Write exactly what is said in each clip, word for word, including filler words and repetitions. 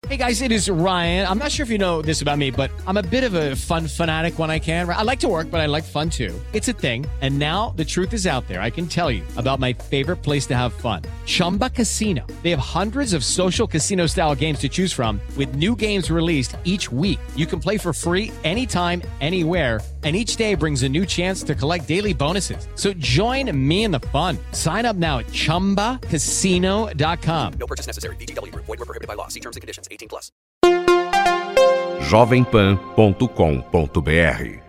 Hey guys, it is Ryan. I'm not sure if you know this about me, but I'm a bit of a fun fanatic when I can. I like to work, but I like fun too. It's a thing. And now the truth is out there. I can tell you about my favorite place to have fun. Chumba Casino. They have hundreds of social casino style games to choose from with new games released each week. You can play for free anytime, anywhere. And each day brings a new chance to collect daily bonuses. So join me in the fun. Sign up now at chumba casino dot com. No purchase necessary. V G W Group. Void where prohibited by law. See terms and conditions. eighteen plus. jovem pan ponto com ponto b r.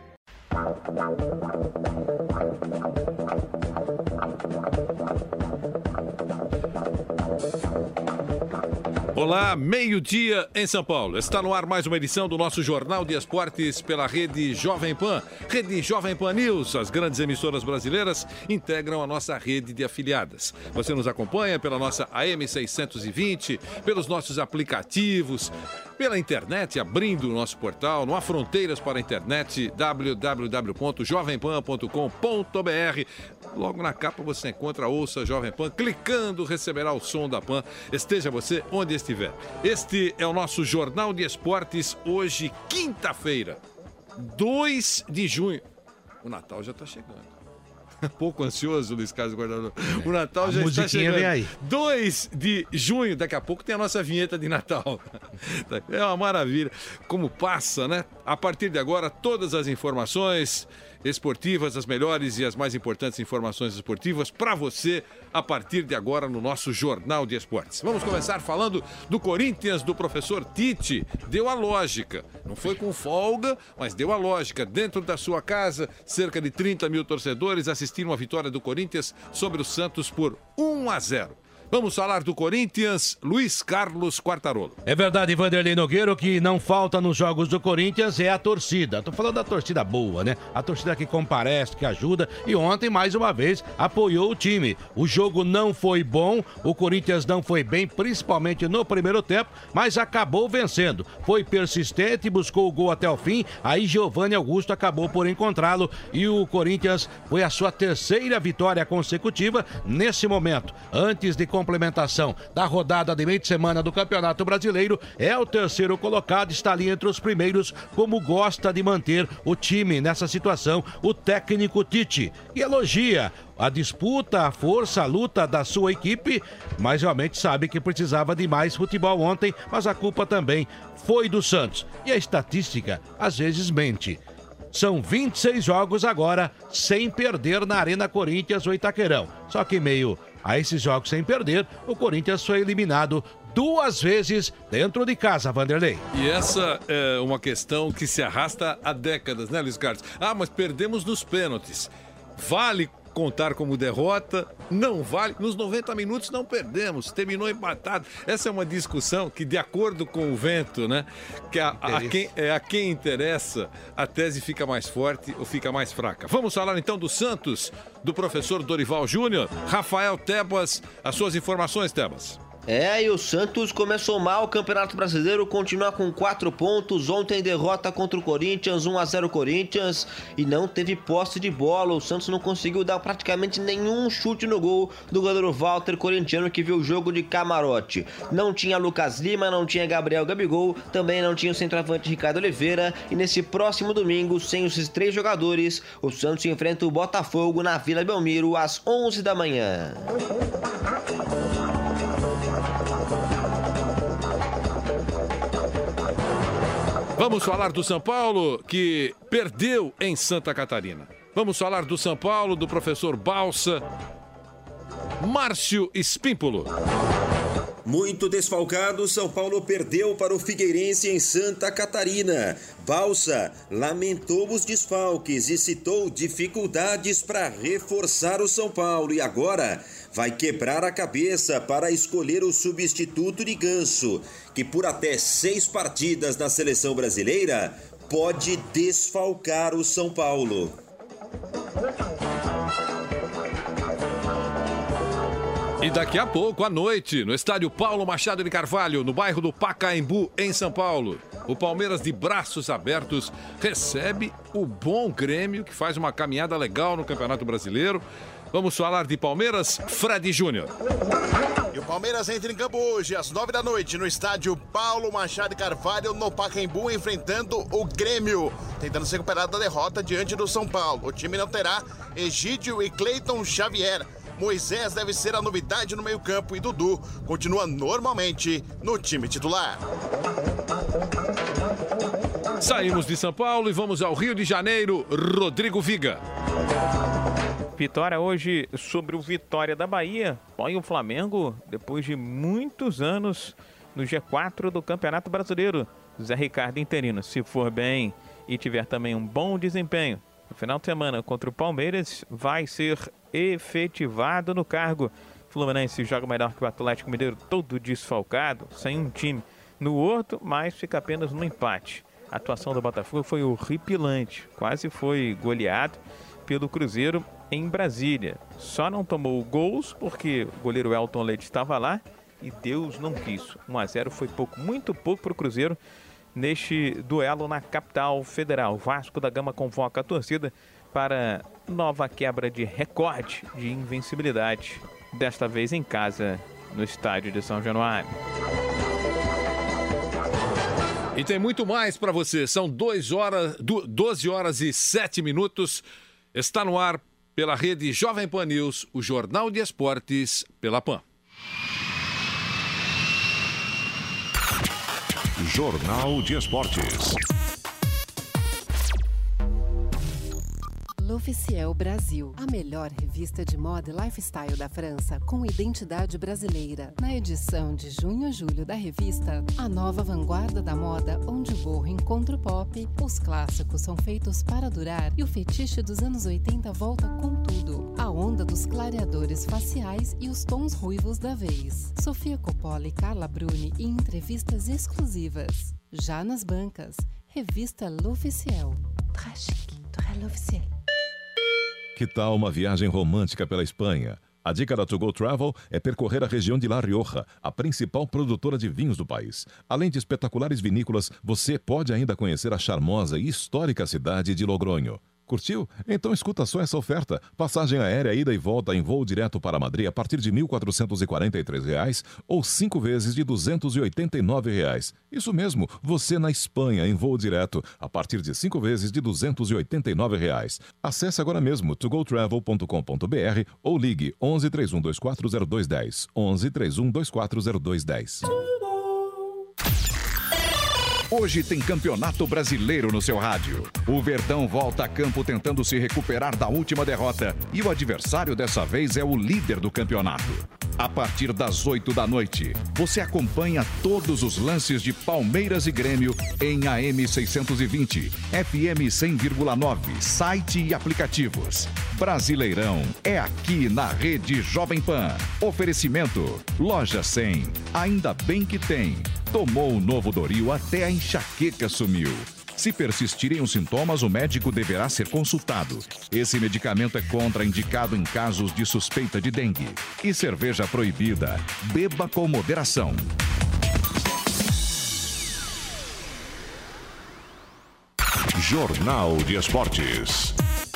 Olá, meio-dia em São Paulo. Está no ar mais uma edição do nosso Jornal de Esportes pela rede Jovem Pan. Rede Jovem Pan News, as grandes emissoras brasileiras integram a nossa rede de afiliadas. Você nos acompanha pela nossa A M seiscentos e vinte, pelos nossos aplicativos, pela internet, abrindo o nosso portal. Não há fronteiras para a internet, w w w ponto jovem pan ponto com ponto b r. Logo na capa você encontra Ouça Jovem Pan. Clicando, receberá o som da Pan. Esteja você onde estiver. Este é o nosso Jornal de Esportes, hoje, quinta-feira, dois de junho. O Natal já está chegando. Pouco ansioso, Luiz Carlos Guardador. O Natal a já está chegando. Vem aí. dois de junho, daqui a pouco tem a nossa vinheta de Natal. É uma maravilha. Como passa, né? A partir de agora, todas as informações esportivas, as melhores e as mais importantes informações esportivas para você a partir de agora no nosso Jornal de Esportes. Vamos começar falando do Corinthians, do professor Tite. Deu a lógica, não foi com folga, mas deu a lógica. Dentro da sua casa, cerca de trinta mil torcedores assistiram a vitória do Corinthians sobre o Santos por um a zero. Vamos falar do Corinthians, Luiz Carlos Quartarolo. É verdade, Vanderlei Nogueira, o que não falta nos jogos do Corinthians é a torcida. Tô falando da torcida boa, né? A torcida que comparece, que ajuda, e ontem, mais uma vez, apoiou o time. O jogo não foi bom, o Corinthians não foi bem, principalmente no primeiro tempo, mas acabou vencendo. Foi persistente, buscou o gol até o fim, aí Giovanni Augusto acabou por encontrá-lo e o Corinthians foi a sua terceira vitória consecutiva nesse momento. Antes de complementação da rodada de meio de semana do Campeonato Brasileiro, é o terceiro colocado, está ali entre os primeiros, como gosta de manter o time nessa situação, o técnico Tite, e elogia a disputa, a força, a luta da sua equipe, mas realmente sabe que precisava de mais futebol ontem, mas a culpa também foi do Santos, e a estatística às vezes mente. São vinte e seis jogos agora sem perder na Arena Corinthians ou Itaquerão. Só que meio a esses jogos sem perder, o Corinthians foi eliminado duas vezes dentro de casa, Vanderlei. E essa é uma questão que se arrasta há décadas, né, Luiz Carlos? Ah, mas perdemos nos pênaltis. Vale contar como derrota? Não vale. Nos noventa minutos não perdemos, terminou empatado. Essa é uma discussão que, de acordo com o vento, né, que a, a, quem, é, a quem interessa, a tese fica mais forte ou fica mais fraca. Vamos falar então do Santos, do professor Dorival Júnior. Rafael Tebas, as suas informações, Tebas. É, e o Santos começou mal o Campeonato Brasileiro, continua com quatro pontos. Ontem derrota contra o Corinthians, um a zero Corinthians, e não teve posse de bola. O Santos não conseguiu dar praticamente nenhum chute no gol do goleiro Walter, corintiano, que viu o jogo de camarote. Não tinha Lucas Lima, não tinha Gabriel Gabigol, também não tinha o centroavante Ricardo Oliveira. E nesse próximo domingo, sem esses três jogadores, o Santos enfrenta o Botafogo na Vila Belmiro às onze da manhã. Vamos falar do São Paulo, que perdeu em Santa Catarina. Vamos falar do São Paulo, do professor Balsa. Márcio Espímpolo. Muito desfalcado, São Paulo perdeu para o Figueirense em Santa Catarina. Balsa lamentou os desfalques e citou dificuldades para reforçar o São Paulo e agora vai quebrar a cabeça para escolher o substituto de Ganso, que por até seis partidas na seleção brasileira pode desfalcar o São Paulo. E daqui a pouco, à noite, no estádio Paulo Machado de Carvalho, no bairro do Pacaembu, em São Paulo, o Palmeiras, de braços abertos, recebe o bom Grêmio, que faz uma caminhada legal no Campeonato Brasileiro. Vamos falar de Palmeiras, Fred Júnior. E o Palmeiras entra em campo hoje, às nove da noite, no estádio Paulo Machado Carvalho, no Pacaembu, enfrentando o Grêmio, tentando se recuperar da derrota diante do São Paulo. O time não terá Egídio e Cleiton Xavier. Moisés deve ser a novidade no meio-campo e Dudu continua normalmente no time titular. Saímos de São Paulo e vamos ao Rio de Janeiro. Rodrigo Viga. Vitória hoje sobre o Vitória da Bahia. Põe o Flamengo, depois de muitos anos, no G quatro do Campeonato Brasileiro. Zé Ricardo interino, se for bem e tiver também um bom desempenho no final de semana contra o Palmeiras, vai ser efetivado no cargo. Fluminense joga melhor que o Atlético Mineiro, todo desfalcado, sem um time no Horto, mas fica apenas no empate. A atuação do Botafogo foi horripilante, quase foi goleado pelo Cruzeiro em Brasília. Só não tomou gols porque o goleiro Elton Leite estava lá e Deus não quis. um a zero foi pouco, muito pouco para o Cruzeiro neste duelo na capital federal. Vasco da Gama convoca a torcida para nova quebra de recorde de invencibilidade, desta vez em casa, no estádio de São Januário. E tem muito mais para você. São doze horas, doze horas e sete minutos. Está no ar pela rede Jovem Pan News, o Jornal de Esportes pela Pan. Jornal de Esportes. L'Officiel Brasil, a melhor revista de moda e lifestyle da França, com identidade brasileira. Na edição de junho a julho da revista, a nova vanguarda da moda, onde o gorro encontra o pop, os clássicos são feitos para durar e o fetiche dos anos oitenta volta com tudo. A onda dos clareadores faciais e os tons ruivos da vez. Sofia Coppola e Carla Bruni em entrevistas exclusivas. Já nas bancas, revista L'Officiel. Très chique, très L'Officiel. Que tal uma viagem romântica pela Espanha? A dica da To Go Travel é percorrer a região de La Rioja, a principal produtora de vinhos do país. Além de espetaculares vinícolas, você pode ainda conhecer a charmosa e histórica cidade de Logronho. Curtiu? Então escuta só essa oferta. Passagem aérea ida e volta em voo direto para Madrid a partir de mil quatrocentos e quarenta e três reais ou cinco vezes de duzentos e oitenta e nove reais. Isso mesmo, você na Espanha em voo direto a partir de cinco vezes de duzentos e oitenta e nove reais. Acesse agora mesmo to go travel ponto com ponto b r ou ligue onze, três um dois quatro, zero dois um zero. onze, três um dois quatro, zero dois um zero. Hoje tem Campeonato Brasileiro no seu rádio. O Verdão volta a campo tentando se recuperar da última derrota e o adversário dessa vez é o líder do campeonato. A partir das oito da noite, você acompanha todos os lances de Palmeiras e Grêmio em A M seiscentos e vinte, F M cem vírgula nove, site e aplicativos. Brasileirão é aqui na Rede Jovem Pan. Oferecimento Loja cem. Ainda bem que tem. Tomou o Novo Doril até a enxaqueca sumiu. Se persistirem os sintomas, o médico deverá ser consultado. Esse medicamento é contraindicado em casos de suspeita de dengue. E cerveja proibida. Beba com moderação. Jornal de Esportes.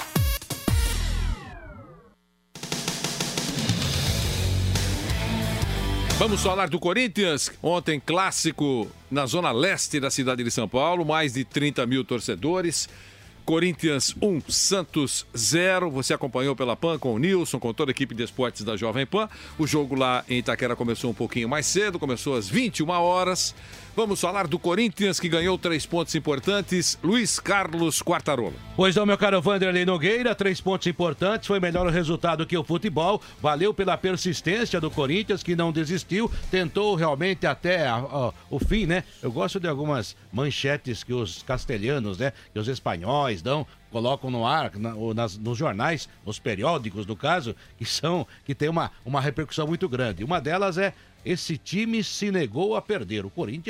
Vamos falar do Corinthians. Ontem, clássico na zona leste da cidade de São Paulo. Mais de trinta mil torcedores. Corinthians um, Santos zero. Você acompanhou pela Pan com o Nilson, com toda a equipe de esportes da Jovem Pan. O jogo lá em Itaquera começou um pouquinho mais cedo. Começou às vinte e uma horas. Vamos falar do Corinthians, que ganhou três pontos importantes. Luiz Carlos Quartarolo. Pois não, meu caro Vanderlei Nogueira, três pontos importantes. Foi melhor o resultado que o futebol. Valeu pela persistência do Corinthians, que não desistiu. Tentou realmente até a, a, o fim, né? Eu gosto de algumas manchetes que os castelhanos, né? Que os espanhóis dão, colocam no ar, na, nas, nos jornais, nos periódicos, no caso, que são, que tem uma, uma repercussão muito grande. Uma delas é: esse time se negou a perder. O Corinthians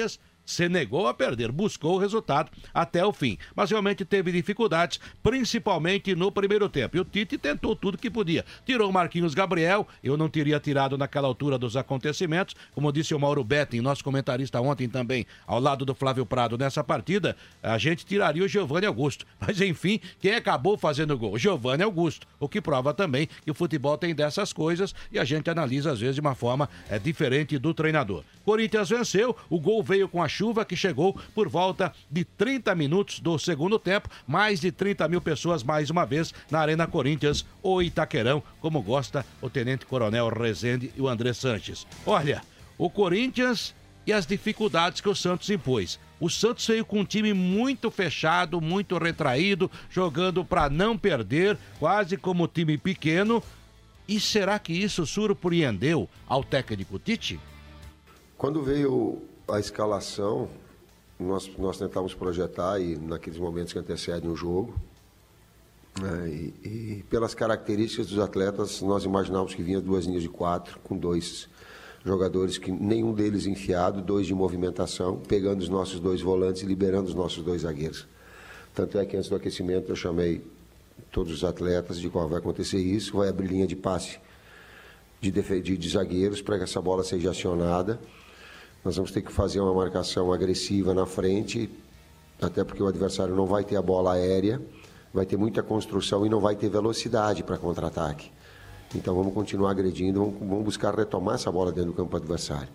se negou a perder, buscou o resultado até o fim. Mas realmente teve dificuldades, principalmente no primeiro tempo. E o Tite tentou tudo que podia. Tirou o Marquinhos Gabriel, eu não teria tirado naquela altura dos acontecimentos. Como disse o Mauro Betting, nosso comentarista ontem também, ao lado do Flávio Prado nessa partida, a gente tiraria o Giovani Augusto. Mas enfim, quem acabou fazendo o gol? Giovani Augusto. O que prova também que o futebol tem dessas coisas e a gente analisa às vezes de uma forma é, diferente do treinador. Corinthians venceu, o gol veio com a chuva que chegou por volta de trinta minutos do segundo tempo, mais de trinta mil pessoas mais uma vez na Arena Corinthians, ou Itaquerão, como gosta o Tenente Coronel Rezende e o André Sanches. Olha, o Corinthians e as dificuldades que o Santos impôs. O Santos veio com um time muito fechado, muito retraído, jogando para não perder, quase como time pequeno. E será que isso surpreendeu ao técnico Tite? Quando veio a escalação, nós, nós tentamos projetar e naqueles momentos que antecedem o jogo, né, e, e pelas características dos atletas, nós imaginávamos que vinha duas linhas de quatro, com dois jogadores, que nenhum deles enfiado, dois de movimentação, pegando os nossos dois volantes e liberando os nossos dois zagueiros. Tanto é que antes do aquecimento eu chamei todos os atletas de qual vai acontecer isso, vai abrir linha de passe de, de, de zagueiros para que essa bola seja acionada. Nós vamos ter que fazer uma marcação agressiva na frente, até porque o adversário não vai ter a bola aérea, vai ter muita construção e não vai ter velocidade para contra-ataque. Então vamos continuar agredindo, vamos, vamos buscar retomar essa bola dentro do campo adversário.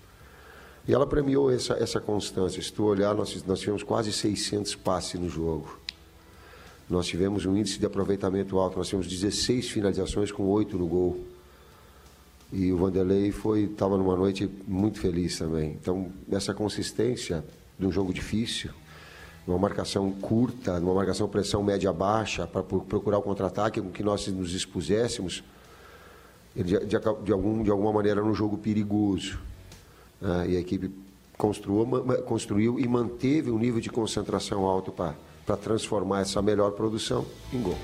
E ela premiou essa, essa constância. Se tu olhar, nós, nós tivemos quase seiscentos passes no jogo. Nós tivemos um índice de aproveitamento alto, nós tivemos dezesseis finalizações com oito no gol. E o Vanderlei foi, estava numa noite muito feliz também. Então, essa consistência de um jogo difícil, uma marcação curta, uma marcação pressão média-baixa, para procurar o contra-ataque com que nós nos expuséssemos, de, de, de, algum, de alguma maneira, era um jogo perigoso. Ah, e a equipe construiu, construiu e manteve um nível de concentração alto para para transformar essa melhor produção em gol.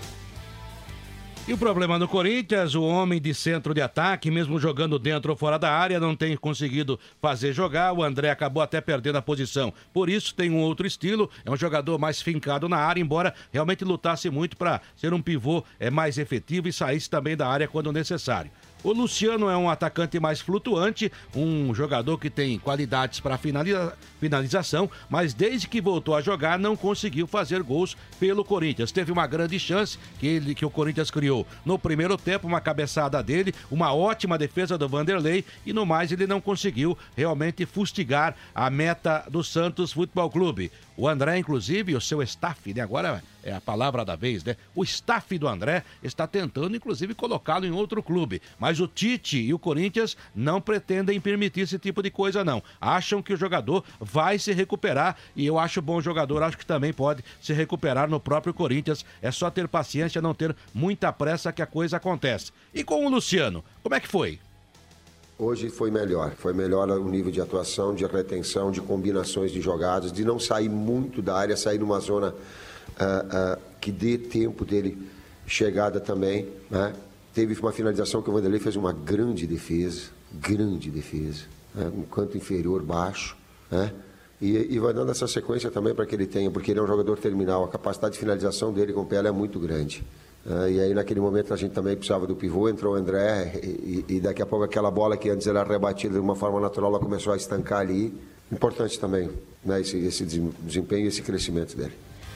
E o problema no Corinthians, o homem de centro de ataque, mesmo jogando dentro ou fora da área, não tem conseguido fazer jogar. O André acabou até perdendo a posição. Por isso tem um outro estilo, é um jogador mais fincado na área, embora realmente lutasse muito para ser um pivô é, mais efetivo e saísse também da área quando necessário. O Luciano é um atacante mais flutuante, um jogador que tem qualidades para finaliza, finalização, mas desde que voltou a jogar não conseguiu fazer gols pelo Corinthians. Teve uma grande chance que, ele, que o Corinthians criou no primeiro tempo, uma cabeçada dele, uma ótima defesa do Vanderlei e no mais ele não conseguiu realmente fustigar a meta do Santos Futebol Clube. O André, inclusive, o seu staff, né? Agora é a palavra da vez, né? O staff do André está tentando, inclusive, colocá-lo em outro clube. Mas o Tite e o Corinthians não pretendem permitir esse tipo de coisa, não. Acham que o jogador vai se recuperar e eu acho bom jogador, acho que também pode se recuperar no próprio Corinthians. É só ter paciência, não ter muita pressa que a coisa acontece. E com o Luciano, como é que foi? Hoje foi melhor, foi melhor o nível de atuação, de retenção, de combinações de jogadas, de não sair muito da área, sair numa zona uh, uh, que dê tempo dele chegada também, né? Teve uma finalização que o Vanderlei fez uma grande defesa, grande defesa, né? Um canto inferior baixo, né? E, e vai dando essa sequência também para que ele tenha, porque ele é um jogador terminal, a capacidade de finalização dele com o pé é muito grande. Uh, e aí naquele momento a gente também precisava do pivô, entrou o André e, e daqui a pouco aquela bola que antes era rebatida de uma forma natural, ela começou a estancar ali. Importante também, né, esse, esse desempenho e esse crescimento dele.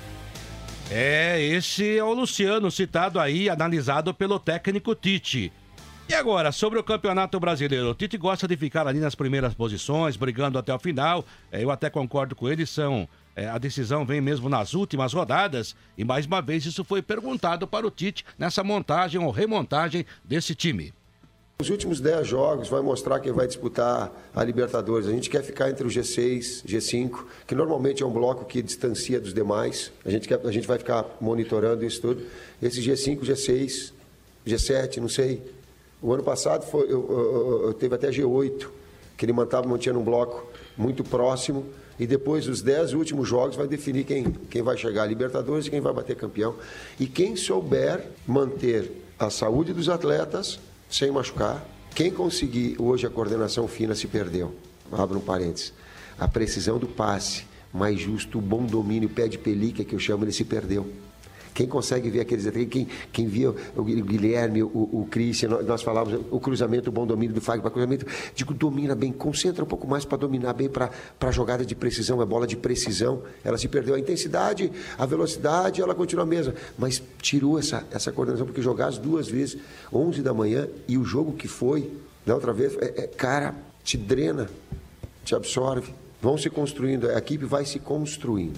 É, esse é o Luciano, citado aí, analisado pelo técnico Tite. E agora, sobre o Campeonato Brasileiro, o Tite gosta de ficar ali nas primeiras posições, brigando até o final. Eu até concordo com ele, são... É, a decisão vem mesmo nas últimas rodadas e mais uma vez isso foi perguntado para o Tite nessa montagem ou remontagem desse time. Os últimos dez jogos vai mostrar quem vai disputar a Libertadores. A gente quer ficar entre o G seis, G cinco, que normalmente é um bloco que distancia dos demais. A gente, quer, a gente vai ficar monitorando isso tudo. Esse G cinco, G seis, G sete, não sei. O ano passado foi, eu, eu, eu, teve até G oito, que ele mantava, mantinha num bloco muito próximo. E depois, os dez últimos jogos, vai definir quem, quem vai chegar à Libertadores e quem vai bater campeão. E quem souber manter a saúde dos atletas sem machucar, quem conseguir, hoje a coordenação fina se perdeu, abro um parênteses, a precisão do passe, mais justo, o bom domínio, pé de pelica, que eu chamo, ele se perdeu. Quem consegue ver aqueles detalhes, quem, quem via o Guilherme, o, o Christian, nós falávamos o cruzamento, o bom domínio do Fagner para cruzamento, digo, domina bem, concentra um pouco mais para dominar bem para a jogada de precisão, é bola de precisão, ela se perdeu a intensidade, a velocidade, ela continua a mesma, mas tirou essa, essa coordenação, porque jogar as duas vezes, onze da manhã, e o jogo que foi, da outra vez, é, é, cara, te drena, te absorve, vão se construindo, a equipe vai se construindo.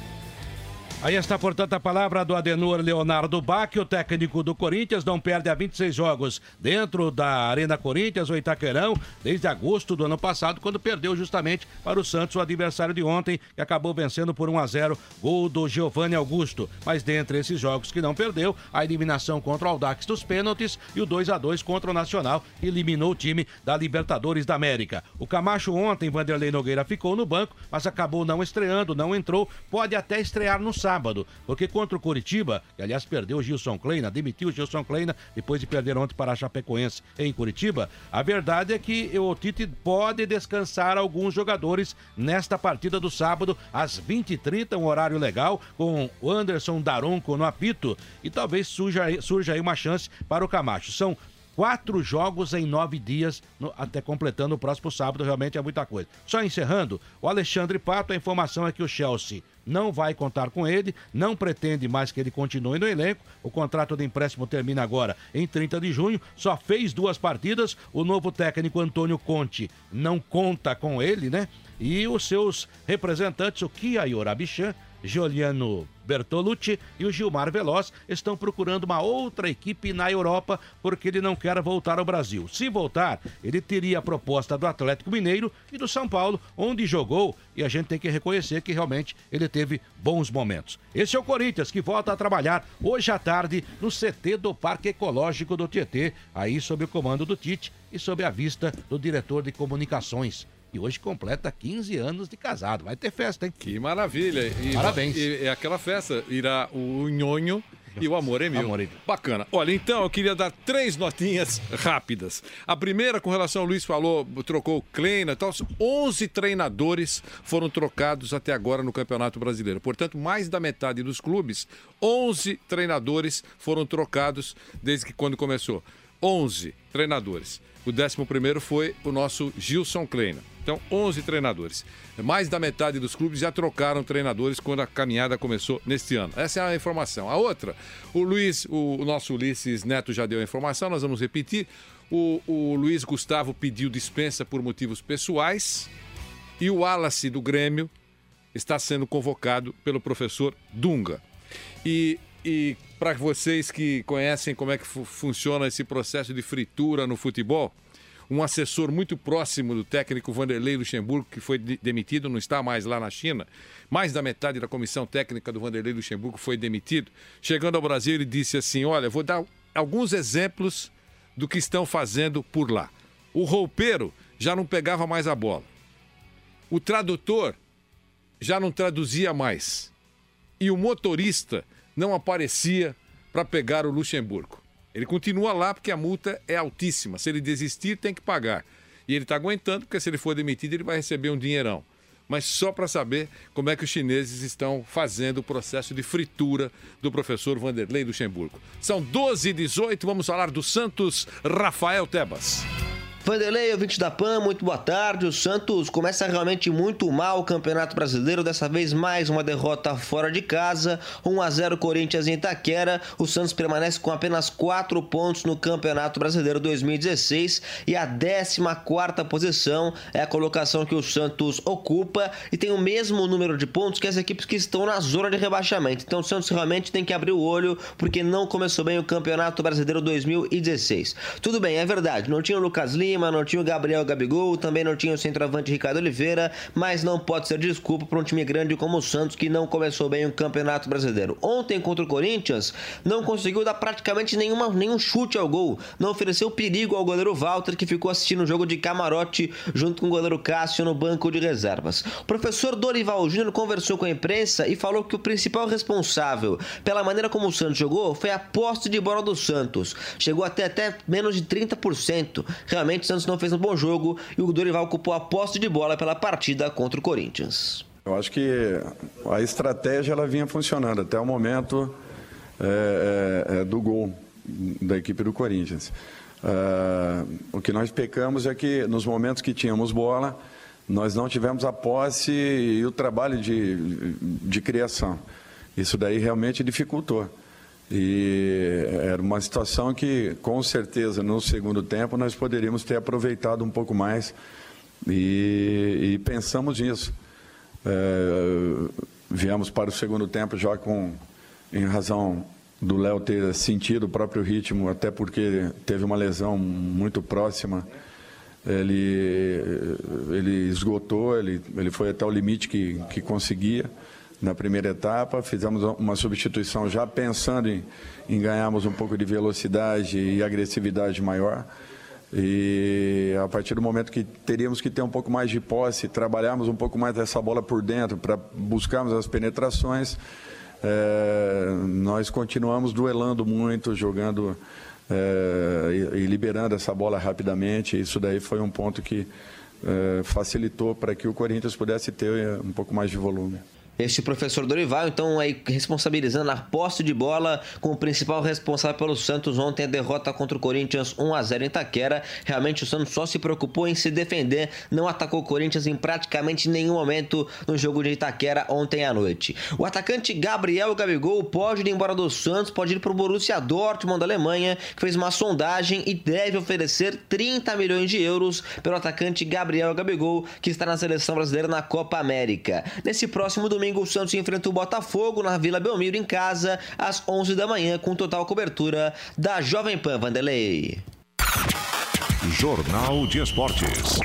Aí está, portanto, a palavra do Adenor Leonardo Bach, o técnico do Corinthians, não perde há vinte e seis jogos dentro da Arena Corinthians, o Itaquerão, desde agosto do ano passado, quando perdeu justamente para o Santos, o adversário de ontem, que acabou vencendo por um a zero, gol do Giovanni Augusto. Mas dentre esses jogos que não perdeu, a eliminação contra o Audax dos pênaltis e o dois a dois contra o Nacional, que eliminou o time da Libertadores da América. O Camacho ontem, Vanderlei Nogueira, ficou no banco, mas acabou não estreando, não entrou, pode até estrear no sábado. Sábado, porque contra o Curitiba, que aliás perdeu o Gilson Kleina, demitiu o Gilson Kleina depois de perder ontem para a Chapecoense em Curitiba, a verdade é que o Tite pode descansar alguns jogadores nesta partida do sábado, às vinte e trinta, um horário legal, com o Anderson Daronco no apito, e talvez surja, surja aí uma chance para o Camacho. São Quatro jogos em nove dias, no, até completando o próximo sábado, realmente é muita coisa. Só encerrando, o Alexandre Pato, a informação é que o Chelsea não vai contar com ele, não pretende mais que ele continue no elenco, o contrato de empréstimo termina agora em trinta de junho, só fez duas partidas, o novo técnico Antônio Conte não conta com ele, né? E os seus representantes, o Kia Yorabichan, Giuliano Bertolucci e o Gilmar Veloz estão procurando uma outra equipe na Europa porque ele não quer voltar ao Brasil. Se voltar, ele teria a proposta do Atlético Mineiro e do São Paulo, onde jogou, e a gente tem que reconhecer que realmente ele teve bons momentos. Esse é o Corinthians, que volta a trabalhar hoje à tarde no C T do Parque Ecológico do Tietê, aí sob o comando do Tite e sob a vista do diretor de comunicações. E hoje completa quinze anos de casado. Vai ter festa, hein? Que maravilha. E, Parabéns. E, é aquela festa, irá o Nhonho e o Amor é Mil. Amor é Mil. Bacana. Olha, então eu queria dar três notinhas rápidas. A primeira, com relação ao Luiz falou, trocou o Kleina e tal. onze treinadores foram trocados até agora no Campeonato Brasileiro. Portanto, mais da metade dos clubes, onze treinadores foram trocados desde que quando começou. onze treinadores. O décimo primeiro foi o nosso Gilson Kleina. Então, onze treinadores. Mais da metade dos clubes já trocaram treinadores quando a caminhada começou neste ano. Essa é a informação. A outra, o Luiz, o, o nosso Ulisses Neto já deu a informação, nós vamos repetir. O, o Luiz Gustavo pediu dispensa por motivos pessoais e o Wallace do Grêmio está sendo convocado pelo professor Dunga. E, e para vocês que conhecem como é que fu- funciona esse processo de fritura no futebol, um assessor muito próximo do técnico Vanderlei Luxemburgo, que foi de- demitido, não está mais lá na China, mais da metade da comissão técnica do Vanderlei Luxemburgo foi demitido. Chegando ao Brasil, ele disse assim, olha, vou dar alguns exemplos do que estão fazendo por lá. O roupeiro já não pegava mais a bola. O tradutor já não traduzia mais. E o motorista não aparecia para pegar o Luxemburgo. Ele continua lá porque a multa é altíssima. Se ele desistir, tem que pagar. E ele está aguentando, porque se ele for demitido, ele vai receber um dinheirão. Mas só para saber como é que os chineses estão fazendo o processo de fritura do professor Vanderlei Luxemburgo. São doze e dezoito, vamos falar do Santos, Rafael Tebas. Vanderlei, ouvinte da P A N, muito boa tarde. O Santos começa realmente muito mal o Campeonato Brasileiro, dessa vez mais uma derrota fora de casa, um a zero Corinthians em Itaquera. O Santos permanece com apenas quatro pontos no Campeonato Brasileiro dois mil e dezesseis e a décima quarta posição é a colocação que o Santos ocupa e tem o mesmo número de pontos que as equipes que estão na zona de rebaixamento. Então o Santos realmente tem que abrir o olho porque não começou bem o Campeonato Brasileiro dois mil e dezesseis. Tudo bem, é verdade, não tinha o Lucas Lima, não tinha o Gabriel Gabigol, também não tinha o centroavante Ricardo Oliveira, mas não pode ser desculpa para um time grande como o Santos que não começou bem o Campeonato Brasileiro. Ontem contra o Corinthians não conseguiu dar praticamente nenhuma, nenhum chute ao gol, não ofereceu perigo ao goleiro Walter, que ficou assistindo o jogo de camarote junto com o goleiro Cássio no banco de reservas. O professor Dorival Júnior conversou com a imprensa e falou que o principal responsável pela maneira como o Santos jogou foi a posse de bola do Santos, chegou até, até menos de trinta por cento, realmente o Santos não fez um bom jogo e o Dorival ocupou a posse de bola pela partida contra o Corinthians. Eu acho que a estratégia ela vinha funcionando até o momento é, é, é, do gol da equipe do Corinthians. Uh, o que nós pecamos é que nos momentos que tínhamos bola, nós não tivemos a posse e o trabalho de, de criação. Isso daí realmente dificultou. E era uma situação que, com certeza, no segundo tempo, nós poderíamos ter aproveitado um pouco mais e, e pensamos nisso. É, viemos para o segundo tempo já com, em razão do Léo ter sentido o próprio ritmo, até porque teve uma lesão muito próxima. Ele, ele esgotou, ele, ele foi até o limite que, que conseguia. Na primeira etapa, fizemos uma substituição já pensando em, em ganharmos um pouco de velocidade e agressividade maior. E a partir do momento que teríamos que ter um pouco mais de posse, trabalharmos um pouco mais dessa bola por dentro para buscarmos as penetrações, é, nós continuamos duelando muito, jogando é, e, e liberando essa bola rapidamente. Isso daí foi um ponto que é, facilitou para que o Corinthians pudesse ter um pouco mais de volume. Este professor Dorival, então, aí responsabilizando a posse de bola como principal responsável pelo Santos ontem, a derrota contra o Corinthians um a zero em Itaquera. Realmente o Santos só se preocupou em se defender, não atacou o Corinthians em praticamente nenhum momento no jogo de Itaquera ontem à noite. O atacante Gabriel Gabigol pode ir embora do Santos, pode ir para o Borussia Dortmund da Alemanha, que fez uma sondagem e deve oferecer trinta milhões de euros pelo atacante Gabriel Gabigol, que está na seleção brasileira na Copa América. Nesse próximo domingo, Domingo, o Santos enfrenta o Botafogo na Vila Belmiro em casa, às onze da manhã, com total cobertura da Jovem Pan. Vanderlei. Jornal de Esportes.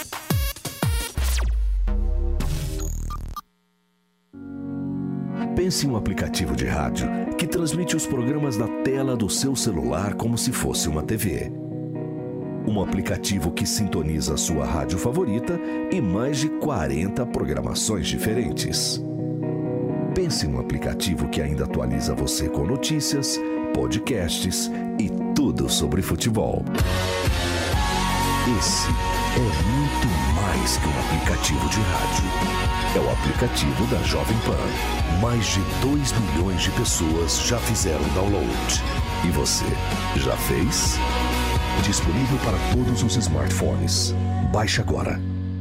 Pense em um aplicativo de rádio que transmite os programas na tela do seu celular como se fosse uma T V. Um aplicativo que sintoniza a sua rádio favorita e mais de quarenta programações diferentes. Pense em um aplicativo que ainda atualiza você com notícias, podcasts e tudo sobre futebol. Esse é muito mais que um aplicativo de rádio. É o aplicativo da Jovem Pan. Mais de dois milhões de pessoas já fizeram download. E você, já fez? Disponível para todos os smartphones. Baixe agora.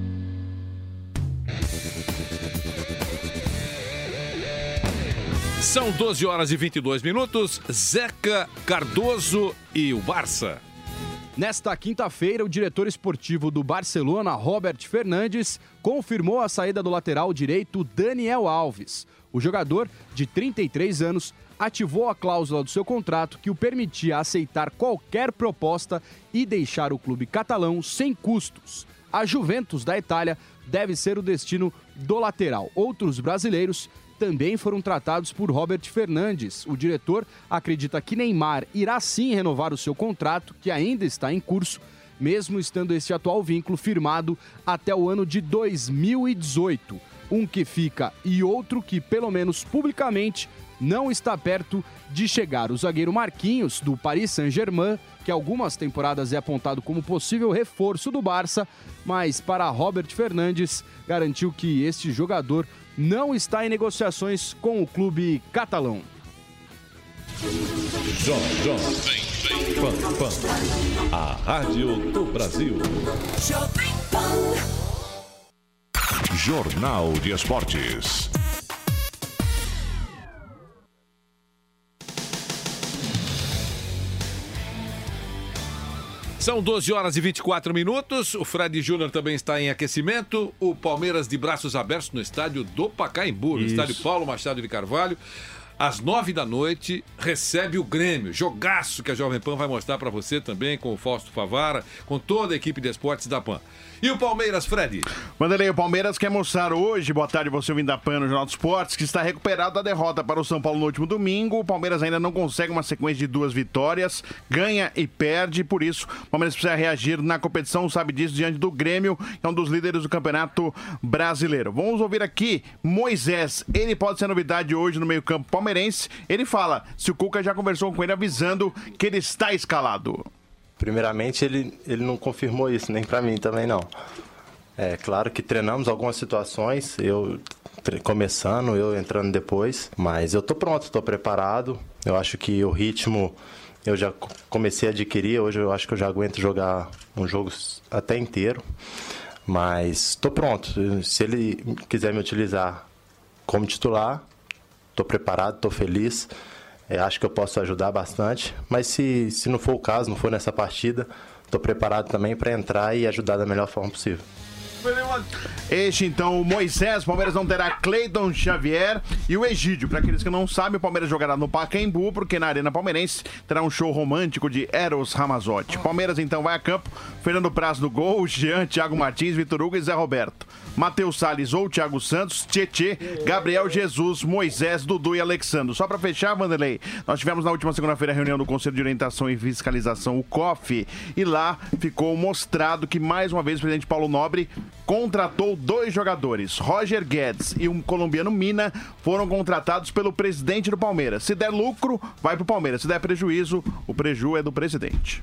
São doze horas e vinte e dois minutos. Zeca, Cardoso e o Barça. Nesta quinta-feira, o diretor esportivo do Barcelona, Robert Fernandes, confirmou a saída do lateral direito Daniel Alves. O jogador, de trinta e três anos, ativou a cláusula do seu contrato que o permitia aceitar qualquer proposta e deixar o clube catalão sem custos. A Juventus da Itália deve ser o destino do lateral. Outros brasileiros também foram tratados por Robert Fernandes. O diretor acredita que Neymar irá sim renovar o seu contrato, que ainda está em curso, mesmo estando esse atual vínculo firmado até o ano de dois mil e dezoito. Um que fica e outro que, pelo menos publicamente, não está perto de chegar. O zagueiro Marquinhos, do Paris Saint-Germain, que algumas temporadas é apontado como possível reforço do Barça, mas para Robert Fernandes, garantiu que este jogador não está em negociações com o clube catalão. Jovem Pan, a rádio do Brasil. Jornal de Esportes. São doze horas e vinte e quatro minutos. O Fred Júnior também está em aquecimento. O Palmeiras de braços abertos no estádio do Pacaembu, no Isso. estádio Paulo Machado de Carvalho. Às nove da noite, recebe o Grêmio. Jogaço que a Jovem Pan vai mostrar para você também, com o Fausto Favara, com toda a equipe de esportes da Pan. E o Palmeiras, Fred? Vanderlei, o Palmeiras quer mostrar hoje, boa tarde, você ouvindo da Pan no Jornal dos Esportes, que está recuperado da derrota para o São Paulo no último domingo. O Palmeiras ainda não consegue uma sequência de duas vitórias, ganha e perde, por isso o Palmeiras precisa reagir na competição, sabe disso, diante do Grêmio, que é um dos líderes do Campeonato Brasileiro. Vamos ouvir aqui Moisés, ele pode ser novidade hoje no meio-campo palmeirense. Ele fala se o Cuca já conversou com ele avisando que ele está escalado. primeiramente ele, ele não confirmou isso, nem para mim também não. É claro que treinamos algumas situações, eu começando, eu entrando depois, mas eu tô pronto, tô preparado. Eu acho que o ritmo eu já comecei a adquirir, hoje eu acho que eu já aguento jogar um jogo até inteiro, mas tô pronto. Se ele quiser me utilizar como titular, tô preparado, tô feliz, é, acho que eu posso ajudar bastante, mas se, se não for o caso, não for nessa partida, tô preparado também para entrar e ajudar da melhor forma possível. Este, então, o Moisés. O Palmeiras não terá Cleiton Xavier e o Egídio. Para aqueles que não sabem, o Palmeiras jogará no Pacaembu, porque na Arena Palmeirense terá um show romântico de Eros Ramazzotti. Palmeiras, então, vai a campo. Fernando Praz no gol, Jean, Thiago Martins, Vitor Hugo e Zé Roberto. Matheus Salles ou Thiago Santos, Tietê, Gabriel Jesus, Moisés, Dudu e Alexandre. Só para fechar, Vanderlei, nós tivemos na última segunda-feira a reunião do Conselho de Orientação e Fiscalização, o C O F, e lá ficou mostrado que, mais uma vez, o presidente Paulo Nobre contratou dois jogadores. Roger Guedes e um colombiano Mina foram contratados pelo presidente do Palmeiras. Se der lucro, vai pro Palmeiras. Se der prejuízo, o preju é do presidente.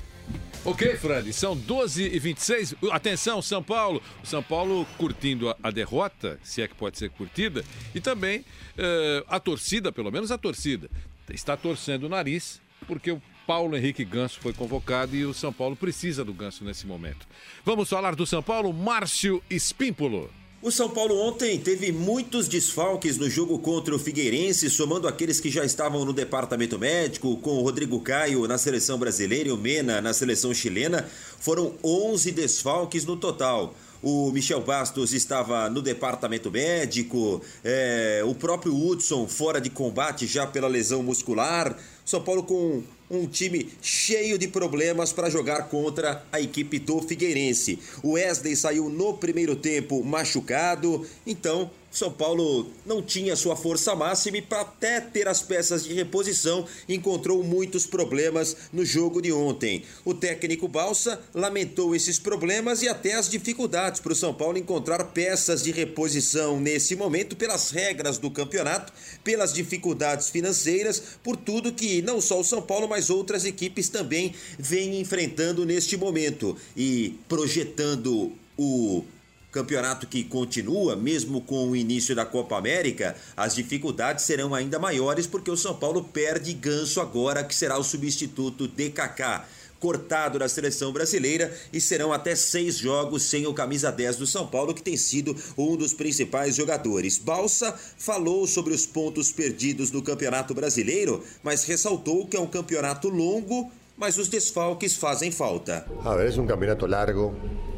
Ok, Frane, são doze e vinte e seis. Atenção, São Paulo. O São Paulo curtindo a, a derrota, se é que pode ser curtida, e também uh, a torcida, pelo menos a torcida, está torcendo o nariz, porque o Paulo Henrique Ganso foi convocado e o São Paulo precisa do Ganso nesse momento. Vamos falar do São Paulo, Márcio Espímpolo. O São Paulo ontem teve muitos desfalques no jogo contra o Figueirense, somando aqueles que já estavam no departamento médico, com o Rodrigo Caio na seleção brasileira e o Mena na seleção chilena. Foram onze desfalques no total. O Michel Bastos estava no departamento médico, é, o próprio Hudson fora de combate já pela lesão muscular. São Paulo com um time cheio de problemas para jogar contra a equipe do Figueirense. O Wesley saiu no primeiro tempo machucado, então São Paulo não tinha sua força máxima e para até ter as peças de reposição encontrou muitos problemas no jogo de ontem. O técnico Balsa lamentou esses problemas e até as dificuldades para o São Paulo encontrar peças de reposição nesse momento pelas regras do campeonato, pelas dificuldades financeiras, por tudo que não só o São Paulo, mas outras equipes também vêm enfrentando neste momento e projetando o campeonato que continua, mesmo com o início da Copa América, as dificuldades serão ainda maiores porque o São Paulo perde Ganso agora, que será o substituto de Kaká, cortado da seleção brasileira, e serão até seis jogos sem o camisa dez do São Paulo, que tem sido um dos principais jogadores. Balsa falou sobre os pontos perdidos no Campeonato Brasileiro, mas ressaltou que é um campeonato longo, mas os desfalques fazem falta. A ver, é um campeonato largo,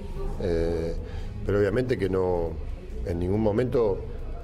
eh, pero obviamente que no, en ningún momento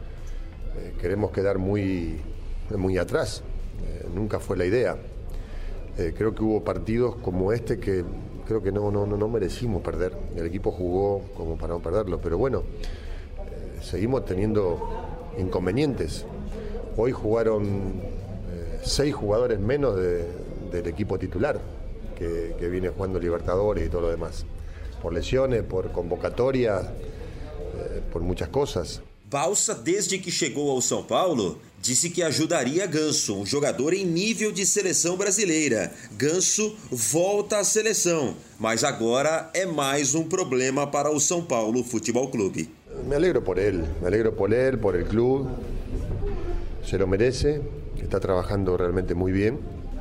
eh, queremos quedar muy, muy atrás. Eh, nunca fue la idea. Eh, creo que hubo partidos como este que creo que no, no, no merecimos perder. El equipo jugó como para no perderlo, pero bueno, eh, seguimos teniendo inconvenientes. Hoy jugaron eh, seis jugadores menos de, del equipo titular, que, que viene jugando Libertadores y todo lo demás. Por lesiones, por convocatoria, eh, por muchas cosas. Balsa, desde que chegou ao São Paulo, disse que ajudaria Ganso, um jogador em nível de seleção brasileira. Ganso volta à seleção, mas agora é mais um problema para o São Paulo Futebol Clube. Me alegro por ele, me alegro por ele, por el club. Se lo merece, está trabajando realmente muy bien.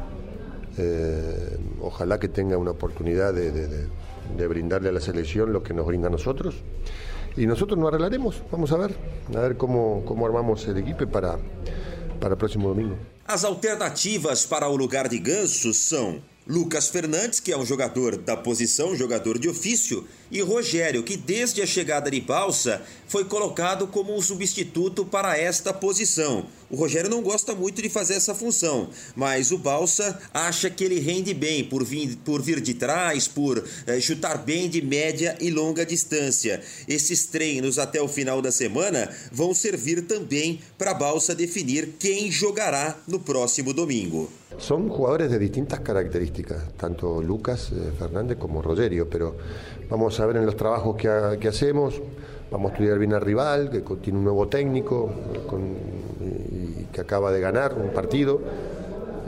Eh, ojalá que tenga una oportunidad de, de, de, de brindarle a la selección lo que nos brinda a nosotros. Y nosotros nos arreglaremos, vamos a ver, a ver cómo, cómo armamos el equipo para, para el próximo domingo. As alternativas para o lugar de Ganso são Lucas Fernandes, que é um jogador da posição, um jogador de ofício, e Rogério, que desde a chegada de Balsa foi colocado como um substituto para esta posição. O Rogério não gosta muito de fazer essa função, mas o Balsa acha que ele rende bem por vir, por vir de trás, por eh, chutar bem de média e longa distância. Esses treinos até o final da semana vão servir também para Balsa definir quem jogará no próximo domingo. Son jugadores de distintas características, tanto Lucas eh, Fernández como Rogerio, pero vamos a ver en los trabajos que, ha, que hacemos, vamos a estudiar bien al rival, que tiene un nuevo técnico con, y, y que acaba de ganar un partido. Eh,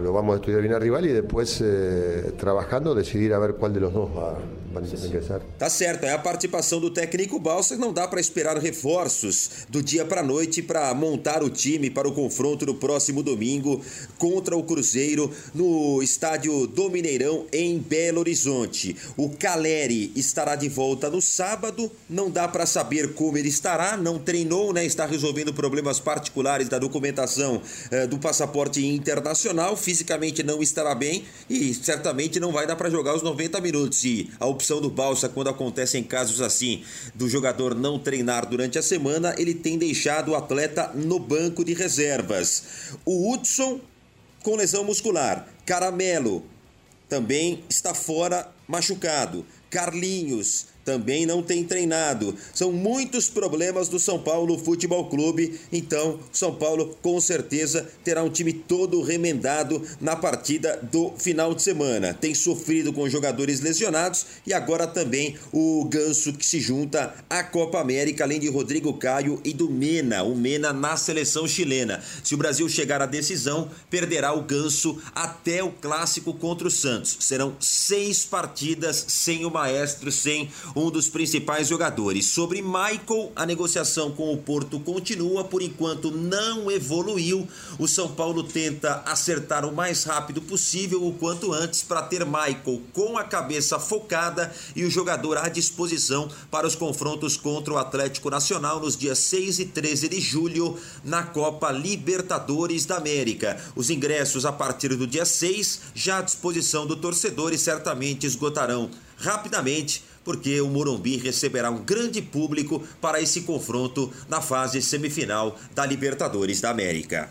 lo vamos a estudiar bien arriba y después, eh, trabajando, decidir a ver cuál de los dos va, va a ingresar. Tá certo, é a participação do técnico Balsa. Não dá para esperar reforços do dia para a noite para montar o time para o confronto no próximo domingo contra o Cruzeiro no estádio do Mineirão em Belo Horizonte. O Caleri estará de volta no sábado, não dá para saber como ele estará, não treinou, né? Está resolvendo problemas particulares da documentação eh, do passaporte internacional, fisicamente não estará bem e certamente não vai dar para jogar os noventa minutos. E a opção do Balsa, quando acontecem casos assim, do jogador não treinar durante a semana, ele tem deixado o atleta no banco de reservas. O Hudson com lesão muscular, Caramelo também está fora, machucado. Carlinhos também não tem treinado. São muitos problemas do São Paulo Futebol Clube. Então, São Paulo com certeza terá um time todo remendado na partida do final de semana. Tem sofrido com jogadores lesionados e agora também o Ganso que se junta à Copa América, além de Rodrigo Caio e do Mena, o Mena na seleção chilena. Se o Brasil chegar à decisão, perderá o Ganso até o clássico contra o Santos. Serão seis partidas sem o maestro, sem um dos principais jogadores. Sobre Michael, a negociação com o Porto continua, por enquanto não evoluiu. O São Paulo tenta acertar o mais rápido possível, o quanto antes, para ter Michael com a cabeça focada e o jogador à disposição para os confrontos contra o Atlético Nacional nos dias seis e treze de julho na Copa Libertadores da América. Os ingressos a partir do dia seis já à disposição do torcedor e certamente esgotarão rapidamente, porque o Morumbi receberá um grande público para esse confronto na fase semifinal da Libertadores da América.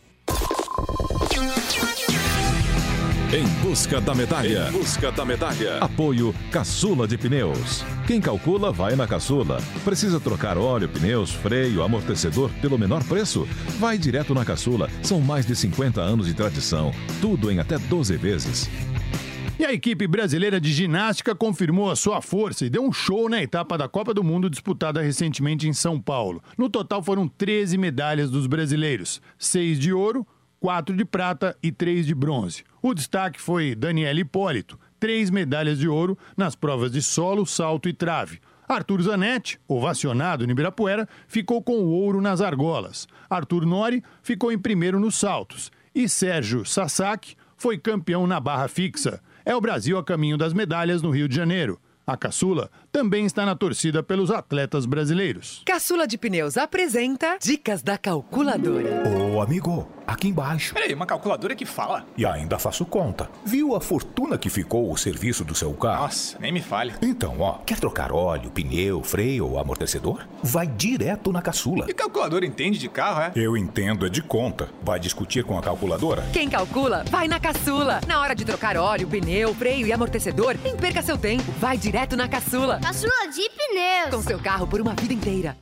Em busca da medalha. Em busca da medalha. Apoio Caçula de Pneus. Quem calcula, vai na Caçula. Precisa trocar óleo, pneus, freio, amortecedor pelo menor preço? Vai direto na Caçula. São mais de cinquenta anos de tradição. Tudo em até doze vezes. E a equipe brasileira de ginástica confirmou a sua força e deu um show na etapa da Copa do Mundo disputada recentemente em São Paulo. No total foram treze medalhas dos brasileiros, seis de ouro, quatro de prata e três de bronze. O destaque foi Daniela Hipólito, três medalhas de ouro nas provas de solo, salto e trave. Arthur Zanetti, ovacionado no Ibirapuera, ficou com o ouro nas argolas. Arthur Nori ficou em primeiro nos saltos. E Sérgio Sasaki foi campeão na barra fixa. É o Brasil a caminho das medalhas no Rio de Janeiro. A Caçula também está na torcida pelos atletas brasileiros. Caçula de Pneus apresenta Dicas da Calculadora. Ô, amigo, aqui embaixo. Peraí, uma calculadora que fala? E ainda faço conta. Viu a fortuna que ficou o serviço do seu carro? Nossa, nem me falha. Então, ó, quer trocar óleo, pneu, freio ou amortecedor? Vai direto na Caçula. E calculadora entende de carro, é? Eu entendo é de conta. Vai discutir com a calculadora? Quem calcula, vai na Caçula. Na hora de trocar óleo, pneu, freio e amortecedor, nem perca seu tempo. Vai direto na Caçula. Caçula de Pneus. Com seu carro por uma vida inteira.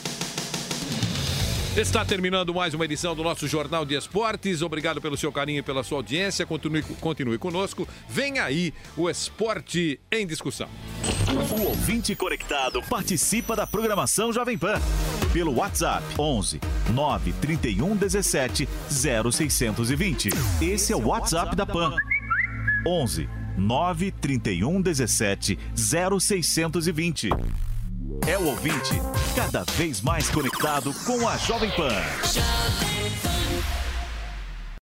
Está terminando mais uma edição do nosso Jornal de Esportes. Obrigado pelo seu carinho e pela sua audiência. Continue, continue conosco. Vem aí o Esporte em Discussão. O ouvinte conectado participa da programação Jovem Pan pelo WhatsApp onze nove trinta e um dezessete zero seiscentos e vinte. Esse é o WhatsApp da Pan. onze nove trinta e um dezessete zero seiscentos e vinte. É o ouvinte cada vez mais conectado com a Jovem Pan.